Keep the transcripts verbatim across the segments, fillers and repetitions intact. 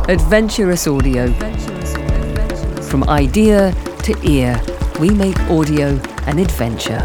Adventurous Audio. From idea to ear, we make audio an adventure.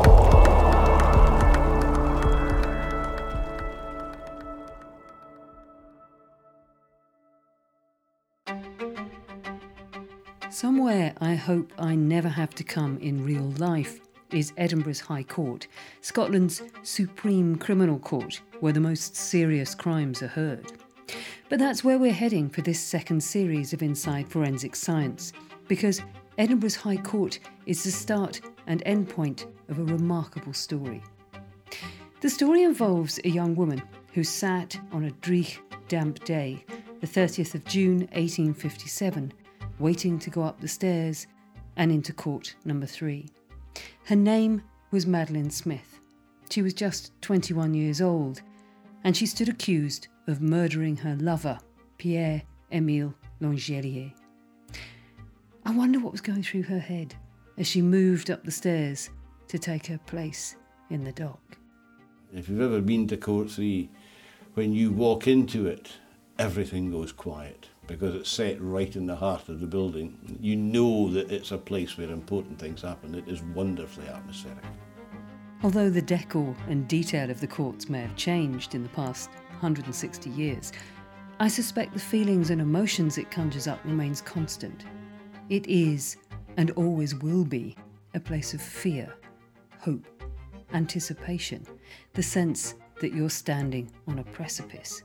Somewhere I hope I never have to come in real life is Edinburgh's High Court, Scotland's supreme criminal court, where the most serious crimes are heard. But that's where we're heading for this second series of Inside Forensic Science, because Edinburgh's High Court is the start and end point of a remarkable story. The story involves a young woman who sat on a dreich, damp day, the thirtieth of June eighteen fifty-seven, waiting to go up the stairs and into court number three. Her name was Madeleine Smith. She was just twenty-one years old, and she stood accused of murdering her lover, Pierre-Emile Langelier. I wonder what was going through her head as she moved up the stairs to take her place in the dock. If you've ever been to Court three, when you walk into it, everything goes quiet because it's set right in the heart of the building. You know that it's a place where important things happen. It is wonderfully atmospheric. Although the decor and detail of the courts may have changed in the past one hundred sixty years, I suspect the feelings and emotions it conjures up remains constant. It is, and always will be, a place of fear, hope, anticipation, the sense that you're standing on a precipice.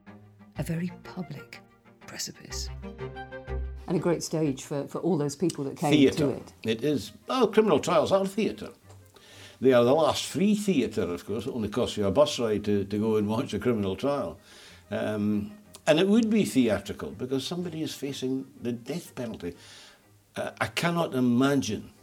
A very public precipice. And a great stage for, for all those people that came Theatre. to it. It is. Well, criminal trials are theatre. They are the last free theatre, of course. It only costs you a bus ride to, to go and watch a criminal trial. Um, and it would be theatrical because somebody is facing the death penalty. Uh, I cannot imagine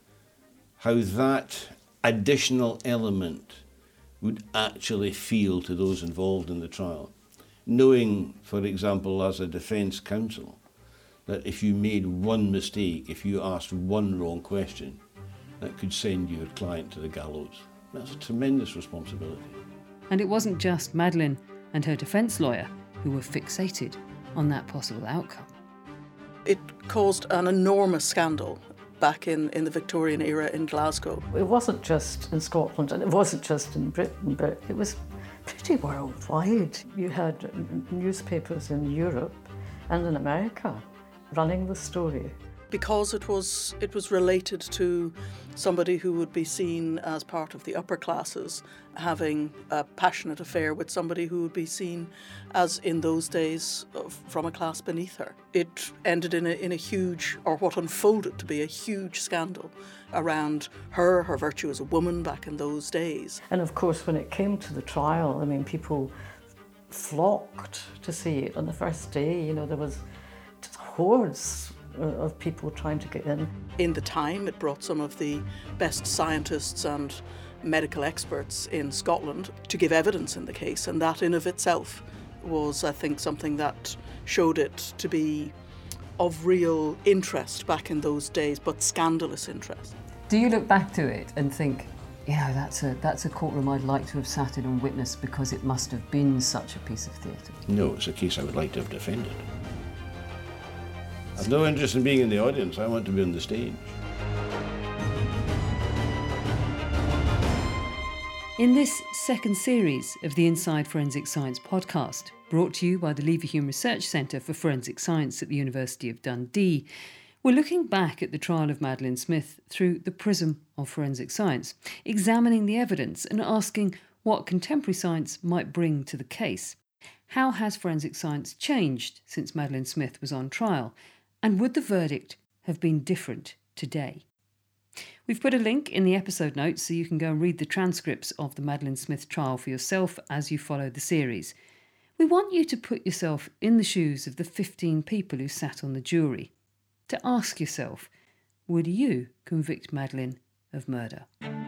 how that additional element would actually feel to those involved in the trial. Knowing, for example, as a defence counsel, that if you made one mistake, if you asked one wrong question, that could send your client to the gallows. That's a tremendous responsibility. And it wasn't just Madeleine and her defence lawyer who were fixated on that possible outcome. It caused an enormous scandal back in, in the Victorian era in Glasgow. It wasn't just in Scotland and it wasn't just in Britain, but it was pretty worldwide. You had newspapers in Europe and in America running the story. Because it was it was related to somebody who would be seen as part of the upper classes having a passionate affair with somebody who would be seen as, in those days, from a class beneath her. It ended in a, in a huge, or what unfolded to be a huge scandal around her, her virtue as a woman back in those days. And of course, when it came to the trial, I mean, people flocked to see it on the first day. You know, there was just hordes of people trying to get in. In the time, it brought some of the best scientists and medical experts in Scotland to give evidence in the case, and that in of itself was, I think, something that showed it to be of real interest back in those days, but scandalous interest. Do you look back to it and think, you know, that's a that's a courtroom I'd like to have sat in and witnessed because it must have been such a piece of theatre? No, it's a case I would like to have defended. I've no interest in being in the audience. I want to be on the stage. In this second series of the Inside Forensic Science podcast, brought to you by the Leverhulme Research Centre for Forensic Science at the University of Dundee, we're looking back at the trial of Madeleine Smith through the prism of forensic science, examining the evidence and asking what contemporary science might bring to the case. How has forensic science changed since Madeleine Smith was on trial? And would the verdict have been different today? We've put a link in the episode notes so you can go and read the transcripts of the Madeleine Smith trial for yourself as you follow the series. We want you to put yourself in the shoes of the fifteen people who sat on the jury, to ask yourself, would you convict Madeleine of murder?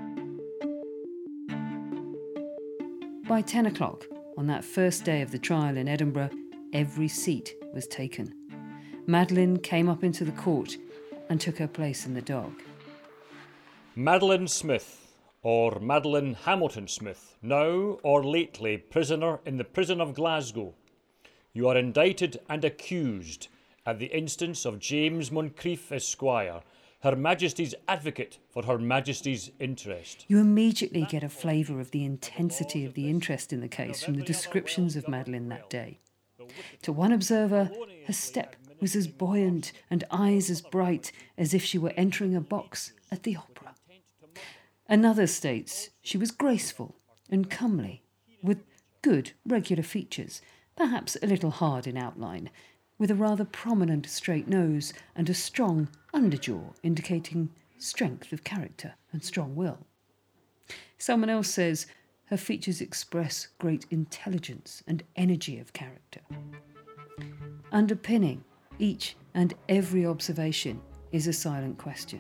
By ten o'clock on that first day of the trial in Edinburgh, every seat was taken. Madeleine came up into the court and took her place in the dock. Madeleine Smith, or Madeleine Hamilton Smith, now or lately prisoner in the prison of Glasgow. you are indicted and accused at the instance of James Moncrieff Esquire, Her Majesty's advocate for Her Majesty's interest. You immediately get a flavour of the intensity of the interest in the case from the descriptions of Madeleine that day. To one observer, her step was as buoyant and eyes as bright as if she were entering a box at the opera. Another states she was graceful and comely, with good regular features, perhaps a little hard in outline, with a rather prominent straight nose and a strong underjaw indicating strength of character and strong will. Someone else says her features express great intelligence and energy of character. Underpinning each and every observation is a silent question.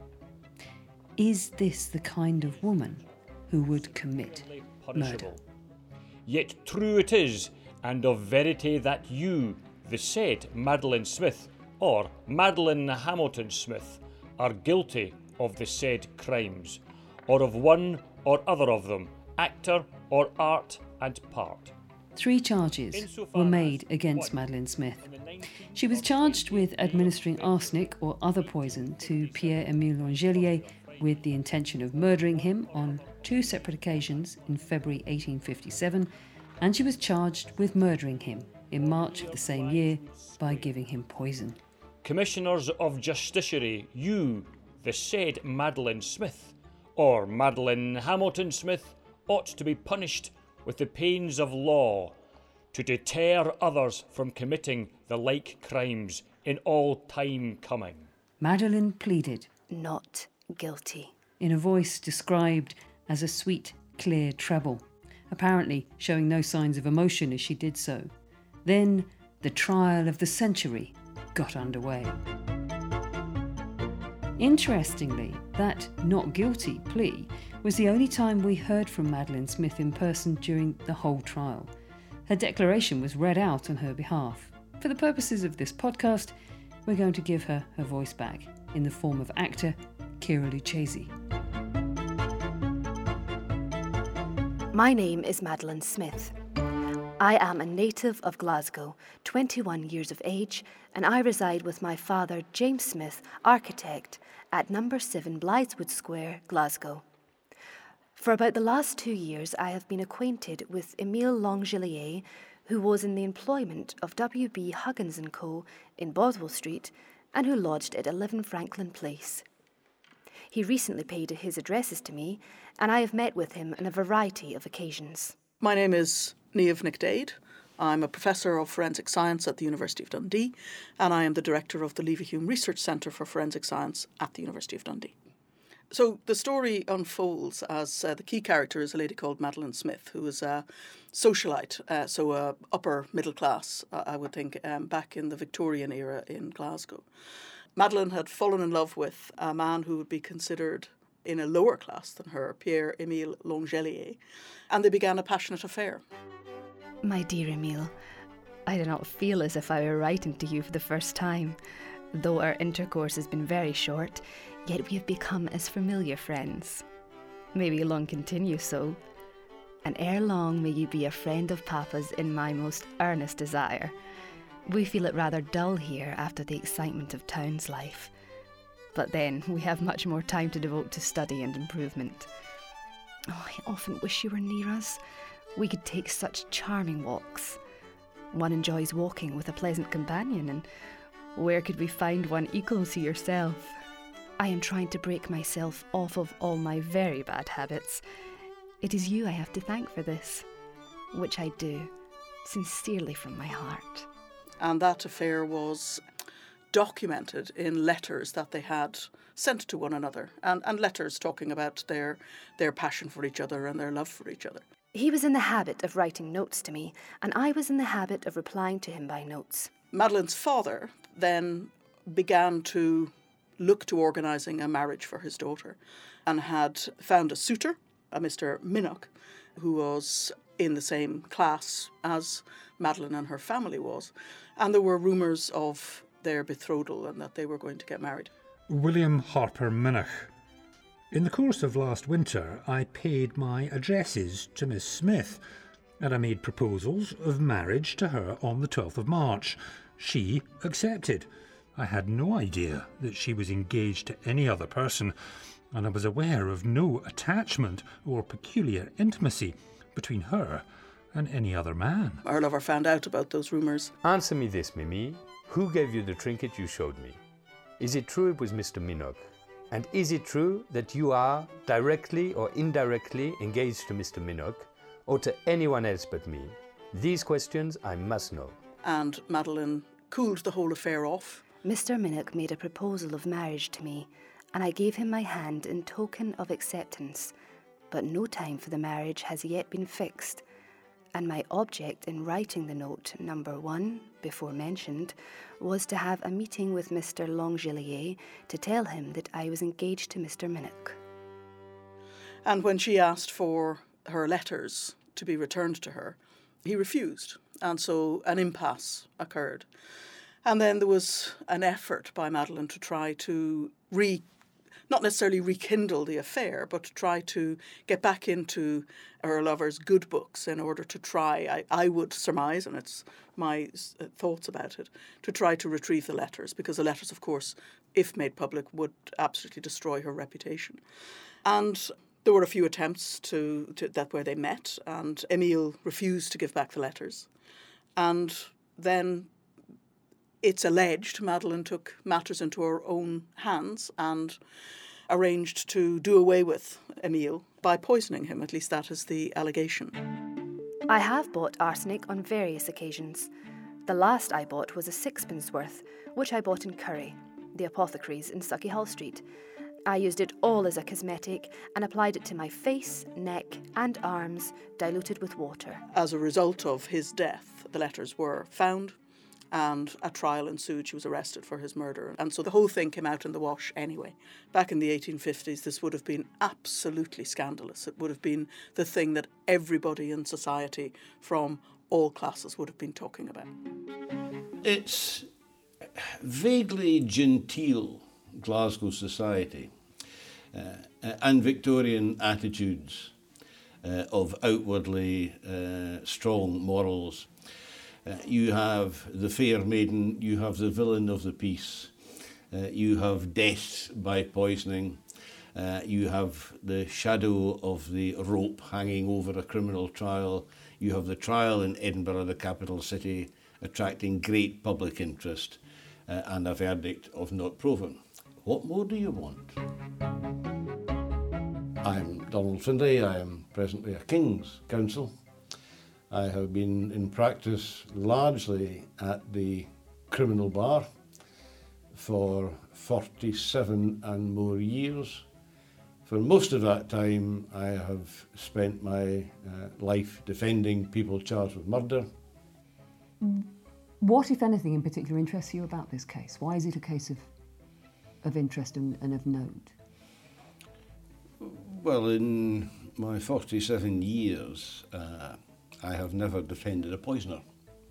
Is this the kind of woman who would commit murder? Yet true it is, and of verity that you, the said Madeleine Smith, or Madeleine Hamilton Smith, are guilty of the said crimes, or of one or other of them, actor or art and part. Three charges were made against Madeleine Smith. She was charged with administering arsenic or other poison to Pierre-Émile Langelier with the intention of murdering him on two separate occasions in February eighteen fifty-seven, and she was charged with murdering him in March of the same year by giving him poison. Commissioners of Justiciary, you, the said Madeleine Smith, or Madeleine Hamilton Smith, ought to be punished with the pains of law, to deter others from committing the like crimes in all time coming. Madeleine pleaded Not guilty. in a voice described as a sweet, clear treble, apparently showing no signs of emotion as she did so. Then the trial of the century got underway. Interestingly, that not guilty plea was the only time we heard from Madeleine Smith in person during the whole trial. Her declaration was read out on her behalf. For the purposes of this podcast, we're going to give her her voice back in the form of actor Kira Lucchesi. My name is Madeleine Smith. I am a native of Glasgow, twenty-one years of age, and I reside with my father, James Smith, architect, at number seven Blytheswood Square, Glasgow. For about the last two years, I have been acquainted with Émile Langelier, who was in the employment of W B Huggins and Co. in Boswell Street, and who lodged at eleven Franklin Place. He recently paid his addresses to me, and I have met with him on a variety of occasions. My name is Niamh Nic Dade. I'm a professor of forensic science at the University of Dundee, and I am the director of the Leverhulme Research Centre for Forensic Science at the University of Dundee. So the story unfolds as uh, the key character is a lady called Madeleine Smith, who is a socialite, uh, so a upper middle class, uh, I would think, um, back in the Victorian era in Glasgow. Madeleine had fallen in love with a man who would be considered in a lower class than her, Pierre-Émile Langelier, and they began a passionate affair. My dear Émile, I do not feel as if I were writing to you for the first time. Though our intercourse has been very short, yet we have become as familiar friends. May we long continue so, and ere long may you be a friend of Papa's in my most earnest desire. We feel it rather dull here after the excitement of town's life, but then we have much more time to devote to study and improvement. Oh, I often wish you were near us. We could take such charming walks. One enjoys walking with a pleasant companion, and where could we find one equal to yourself? I am trying to break myself off of all my very bad habits. It is you I have to thank for this, which I do, sincerely from my heart. And that affair was documented in letters that they had sent to one another, and, and letters talking about their their passion for each other and their love for each other. He was in the habit of writing notes to me, and I was in the habit of replying to him by notes. Madeleine's father then began to look to organising a marriage for his daughter, and had found a suitor, a Mister Minnock, who was in the same class as Madeleine and her family was, and there were rumours of their betrothal and that they were going to get married. William Harper Minnock. In the course of last winter, I paid my addresses to Miss Smith. and I made proposals of marriage to her on the twelfth of March. She accepted. I had no idea that she was engaged to any other person, and I was aware of no attachment or peculiar intimacy between her and any other man. Our lover found out about those rumours. Answer me this, Mimi. Who gave you the trinket you showed me? Is it true it was Mister Minogue? And is it true that you are directly or indirectly engaged to Mister Minogue or to anyone else but me? These questions I must know. And Madeleine cooled the whole affair off. Mister Minogue made a proposal of marriage to me, and I gave him my hand in token of acceptance. But no time for the marriage has yet been fixed, and my object in writing the note, number one, before mentioned, was to have a meeting with Mister Langelier to tell him that I was engaged to Mister Minogue. And when she asked for her letters to be returned to her, he refused, and so an impasse occurred. And then there was an effort by Madeleine to try to re, not necessarily rekindle the affair, but to try to get back into her lover's good books in order to try, I, I would surmise, and it's my thoughts about it, to try to retrieve the letters, because the letters, of course, if made public, would absolutely destroy her reputation. And there were a few attempts to, to that where they met, and Emile refused to give back the letters. And then it's alleged Madeleine took matters into her own hands and arranged to do away with Emile by poisoning him. At least that is the allegation. I have bought arsenic on various occasions. The last I bought was a sixpence worth, which I bought in Curry, the apothecaries in Suckyhall Street. I used it all as a cosmetic and applied it to my face, neck and arms, diluted with water. As a result of his death, the letters were found and a trial ensued. She was arrested for his murder. And so the whole thing came out in the wash anyway. Back in the eighteen fifties, this would have been absolutely scandalous. It would have been the thing that everybody in society from all classes would have been talking about. It's vaguely genteel Glasgow society uh, and Victorian attitudes uh, of outwardly uh, strong morals. Uh, you have the fair maiden, you have the villain of the piece, uh, you have death by poisoning, uh, you have the shadow of the rope hanging over a criminal trial, you have the trial in Edinburgh, the capital city, attracting great public interest, uh, and a verdict of not proven. What more do you want? I'm Donald Findlay. I am presently a King's Counsel. I have been in practice largely at the criminal bar for forty-seven and more years. For most of that time, I have spent my uh, life defending people charged with murder. What, if anything, in particular interests you about this case? Why is it a case of of interest and, and of note? Well, in my forty-seven years, uh, I have never defended a poisoner.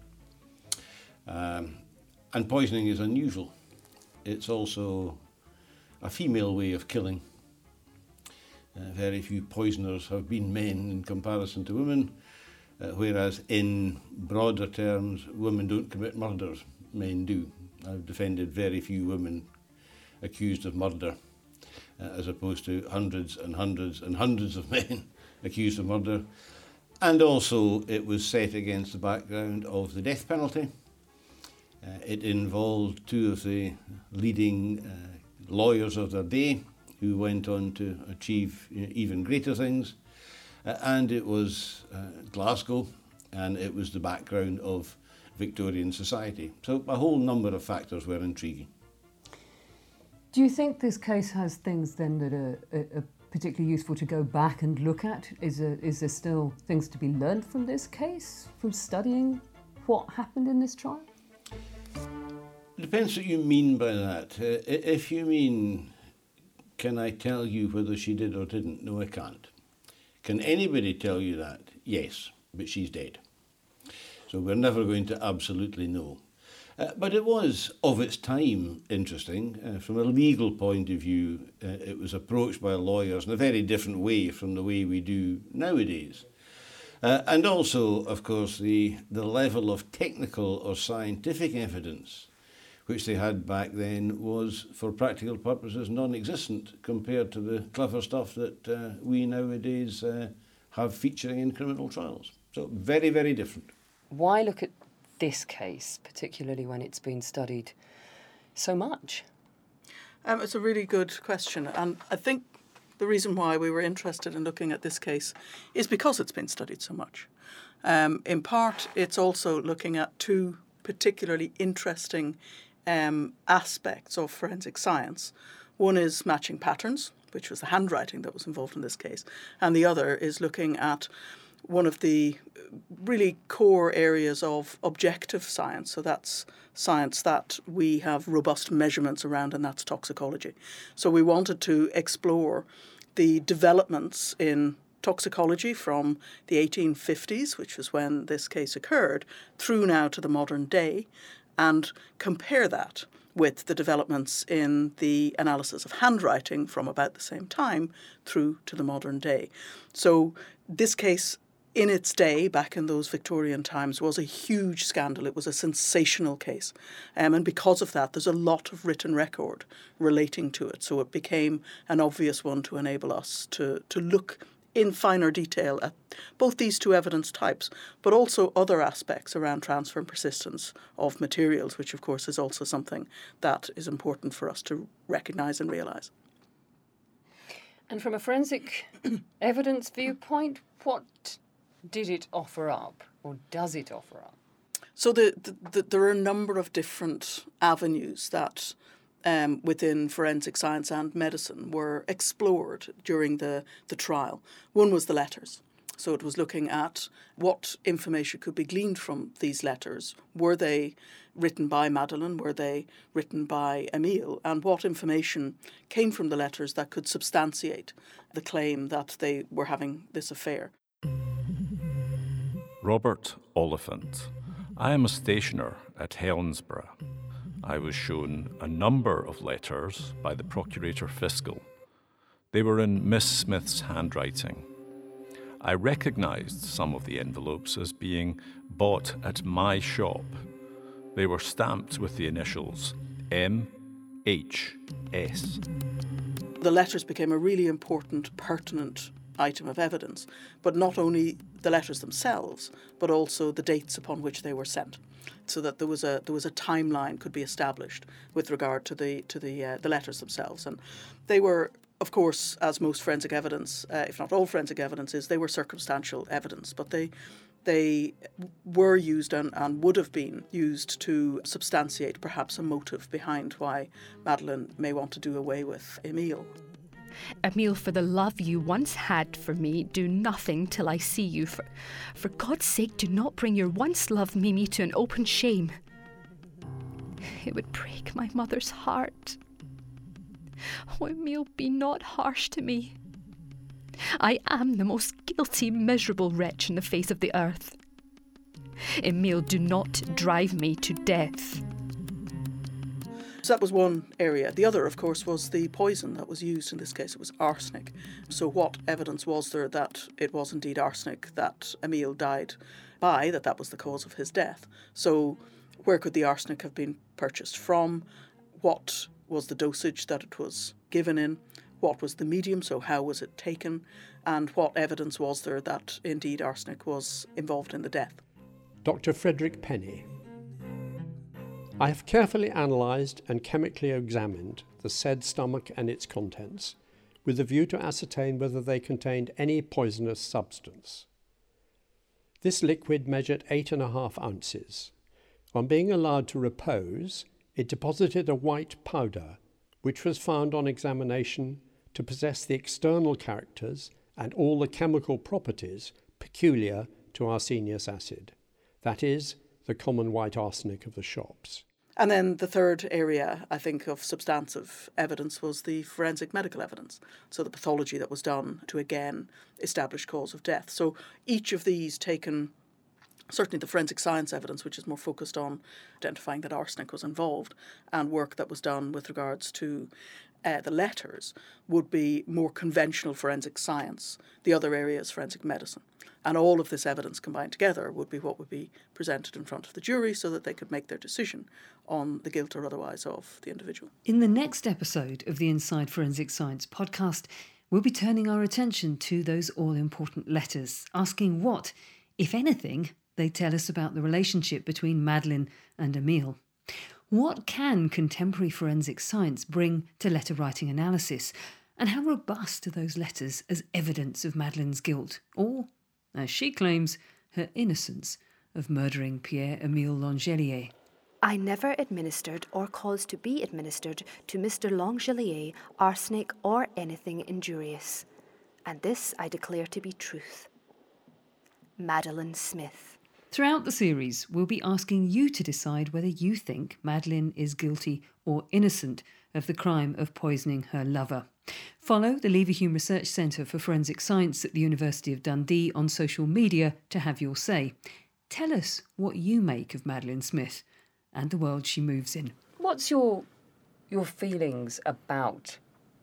Um, and poisoning is unusual. It's also a female way of killing. Uh, very few poisoners have been men in comparison to women, uh, whereas in broader terms, women don't commit murders, men do. I've defended very few women accused of murder, uh, as opposed to hundreds and hundreds and hundreds of men accused of murder. And also it was set against the background of the death penalty. Uh, it involved two of the leading uh, lawyers of their day who went on to achieve you know, even greater things. Uh, and it was uh, Glasgow, and it was the background of Victorian society. So a whole number of factors were intriguing. Do you think this case has things then that are, are, are particularly useful to go back and look at? Is there, is there still things to be learned from this case, from studying what happened in this trial? It depends what you mean by that. Uh, if you mean, can I tell you whether she did or didn't? No, I can't. Can anybody tell you that? Yes, but she's dead. So we're never going to absolutely know. Uh, but it was, of its time, interesting. Uh, from a legal point of view, uh, it was approached by lawyers in a very different way from the way we do nowadays. Uh, and also, of course, the, the level of technical or scientific evidence which they had back then was, for practical purposes, non-existent compared to the clever stuff that uh, we nowadays uh, have featuring in criminal trials. So very, very different. Why look at this case, particularly when it's been studied so much? Um, it's a really good question. And I think the reason why we were interested in looking at this case is because it's been studied so much. Um, in part, it's also looking at two particularly interesting um, aspects of forensic science. One is matching patterns, which was the handwriting that was involved in this case, and the other is looking at one of the really core areas of objective science. So that's science that we have robust measurements around, and that's toxicology. So we wanted to explore the developments in toxicology from the eighteen fifties, which was when this case occurred, through now to the modern day, and compare that with the developments in the analysis of handwriting from about the same time through to the modern day. So this case, in its day, back in those Victorian times, was a huge scandal. It was a sensational case. Um, and because of that, there's a lot of written record relating to it. So it became an obvious one to enable us to, to look in finer detail at both these two evidence types, but also other aspects around transfer and persistence of materials, which of course is also something that is important for us to recognise and realise. And from a forensic evidence viewpoint, what did it offer up, or does it offer up? So the, the, the, there are a number of different avenues that um, within forensic science and medicine were explored during the, the trial. One was the letters. So it was looking at what information could be gleaned from these letters. Were they written by Madeleine? Were they written by Emile? And what information came from the letters that could substantiate the claim that they were having this affair? Robert Oliphant. I am a stationer at Helensburgh. I was shown a number of letters by the Procurator Fiscal. They were in Miss Smith's handwriting. I recognised some of the envelopes as being bought at my shop. They were stamped with the initials M H S. The letters became a really important, pertinent item of evidence, but not only the letters themselves, but also the dates upon which they were sent, so that there was a there was a timeline could be established with regard to the to the uh, the letters themselves, and they were, of course, as most forensic evidence, uh, if not all forensic evidence is, they were circumstantial evidence, but they they were used and, and would have been used to substantiate perhaps a motive behind why Madeleine may want to do away with Emile. Emile, for the love you once had for me, do nothing till I see you. For, for God's sake, do not bring your once loved Mimi to an open shame. It would break my mother's heart. Oh, Emile, be not harsh to me. I am the most guilty, miserable wretch in the face of the earth. Emile, do not drive me to death. So that was one area. The other, of course, was the poison that was used. In this case, it was arsenic. So what evidence was there that it was indeed arsenic that Emile died by, that that was the cause of his death? So where could the arsenic have been purchased from? What was the dosage that it was given in? What was the medium, so how was it taken? And what evidence was there that indeed arsenic was involved in the death? Doctor Frederick Penny. I have carefully analysed and chemically examined the said stomach and its contents, with a view to ascertain whether they contained any poisonous substance. This liquid measured eight and a half ounces. On being allowed to repose, it deposited a white powder, which was found on examination to possess the external characters and all the chemical properties peculiar to arsenious acid, that is, the common white arsenic of the shops. And then the third area, I think, of substantive evidence was the forensic medical evidence. So the pathology that was done to, again, establish cause of death. So each of these taken certainly the forensic science evidence, which is more focused on identifying that arsenic was involved, and work that was done with regards to uh, the letters, would be more conventional forensic science. The other area is forensic medicine. And all of this evidence combined together would be what would be presented in front of the jury so that they could make their decision on the guilt or otherwise of the individual. In the next episode of the Inside Forensic Science podcast, we'll be turning our attention to those all-important letters, asking what, if anything, they tell us about the relationship between Madeleine and Emile. What can contemporary forensic science bring to letter writing analysis? And how robust are those letters as evidence of Madeleine's guilt, or, as she claims, her innocence of murdering Pierre-Emile Langelier? I never administered or caused to be administered to Mister Langelier arsenic or anything injurious, and this I declare to be truth. Madeleine Smith. Throughout the series, we'll be asking you to decide whether you think Madeleine is guilty or innocent of the crime of poisoning her lover. Follow the Leverhulme Research Centre for Forensic Science at the University of Dundee on social media to have your say. Tell us what you make of Madeleine Smith and the world she moves in. What's your your feelings about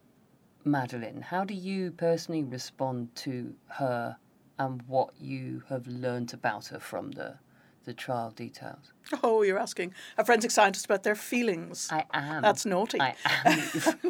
Madeleine? How do you personally respond to her and what you have learnt about her from the, the trial details? Oh, you're asking a forensic scientist about their feelings. I am. That's naughty. I am.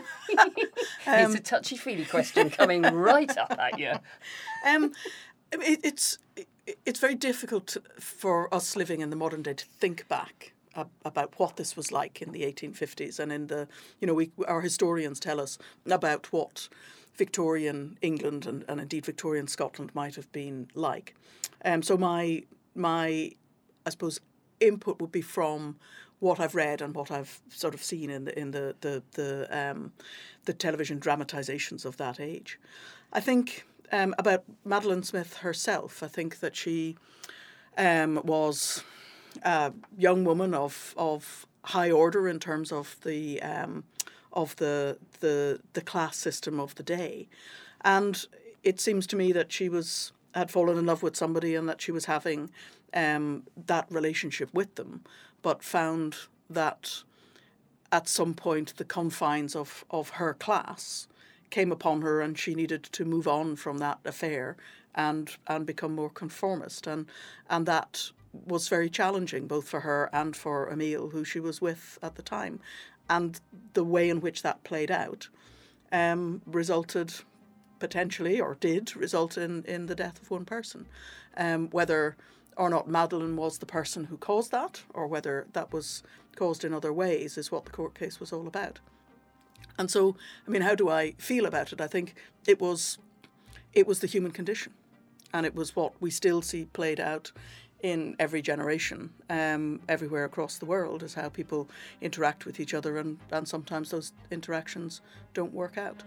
It's a touchy-feely question coming right up at you. Um, it, it's it, it's very difficult for us living in the modern day to think back about what this was like in the eighteen fifties, and in the, you know, we our historians tell us about what Victorian England and, and indeed Victorian Scotland might have been like. Um, so my my I suppose input would be from what I've read and what I've sort of seen in the in the the the, um, the television dramatisations of that age. I think um, about Madeleine Smith herself. I think that she um, was a young woman of of high order in terms of the um, of the the the class system of the day, and it seems to me that she was had fallen in love with somebody and that she was having um, that relationship with them, but found that at some point the confines of, of her class came upon her and she needed to move on from that affair and and become more conformist, and and that was very challenging both for her and for Emile, who she was with at the time. And the way in which that played out um, resulted potentially, or did result in, in the death of one person. Um, whether or not Madeleine was the person who caused that, or whether that was caused in other ways, is what the court case was all about. And so, I mean, how do I feel about it? I think it was it was the human condition, and it was what we still see played out in every generation, um, everywhere across the world, is how people interact with each other, and, and sometimes those interactions don't work out.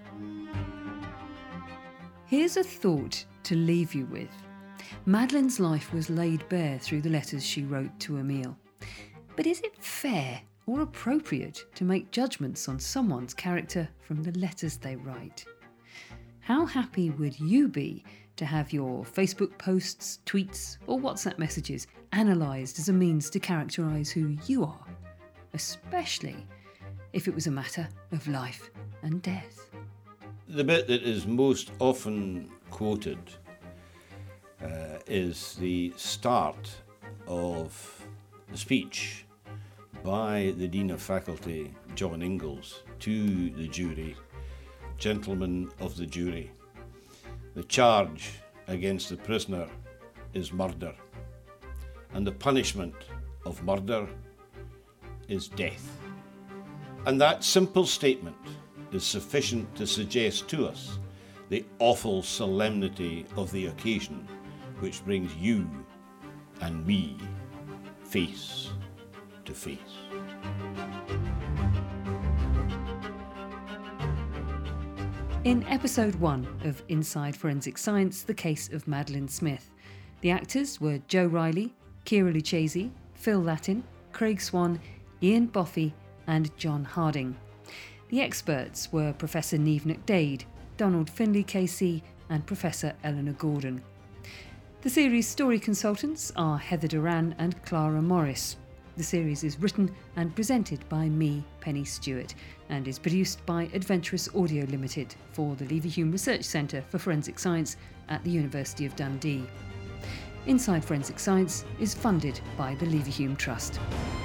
Here's a thought to leave you with. Madeleine's life was laid bare through the letters she wrote to Emile. But is it fair or appropriate to make judgments on someone's character from the letters they write? How happy would you be to have your Facebook posts, tweets or WhatsApp messages analysed as a means to characterise who you are, especially if it was a matter of life and death? The bit that is most often quoted uh, is the start of the speech by the Dean of Faculty, John Ingalls, to the jury. Gentlemen of the jury, the charge against the prisoner is murder, and the punishment of murder is death. And that simple statement is sufficient to suggest to us the awful solemnity of the occasion which brings you and me face to face. In episode one of Inside Forensic Science, the case of Madeleine Smith, the actors were Joe Riley, Kira Lucchese, Phil Latin, Craig Swan, Ian Boffey and John Harding. The experts were Professor Niamh Nic Daid, Donald Finlay K C and Professor Eleanor Gordon. The series' story consultants are Heather Duran and Clara Morris. The series is written and presented by me, Penny Stewart, and is produced by Adventurous Audio Limited for the Leverhulme Research Centre for Forensic Science at the University of Dundee. Inside Forensic Science is funded by the Leverhulme Trust.